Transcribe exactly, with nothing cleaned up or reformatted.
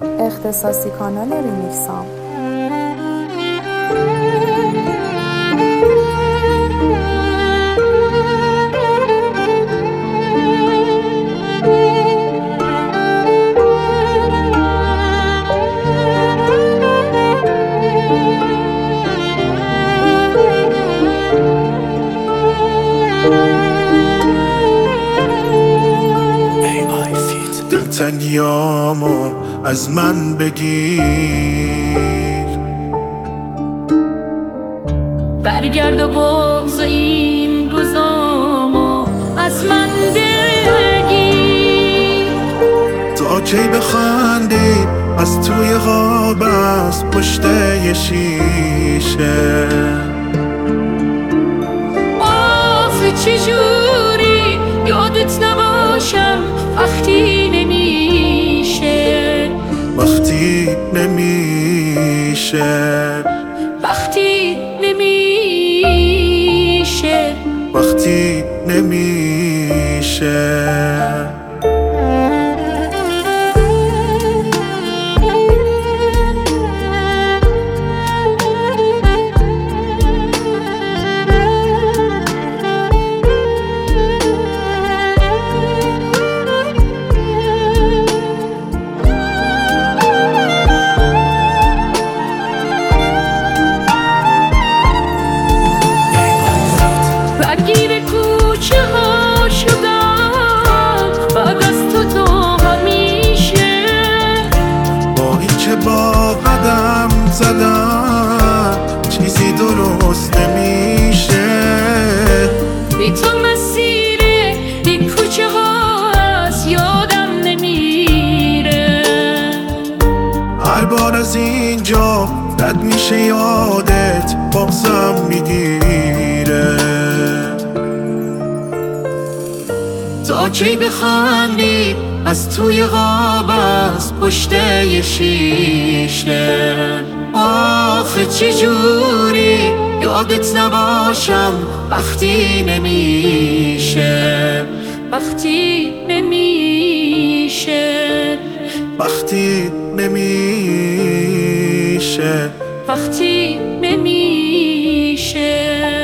اختصاصی کانال ریمیکسام. دلتنگیامو از من بگیر، برگرد و بغض این روزامو از من بگیر. تا کی بخندی از توی خواب از پشت یه شیشه؟ آخه چجوری یادت نباشم وقتی نمیشه، وقتی نمیشه، وقتی نمیشه، وقتی نمیشه. با قدم زدم چیزی درست نمیشه. بی تو مسیر این کوچه ها از یادم نمیره. هر بار از اینجا رد میشه یادت بغضم میگیره. تا کی بخندی از توی خواب از پشت یه شیشه؟ آخه چجوری یادت نباشم وقتی نمیشه، وقتی نمیشه، وقتی نمیشه، وقتی نمیشه.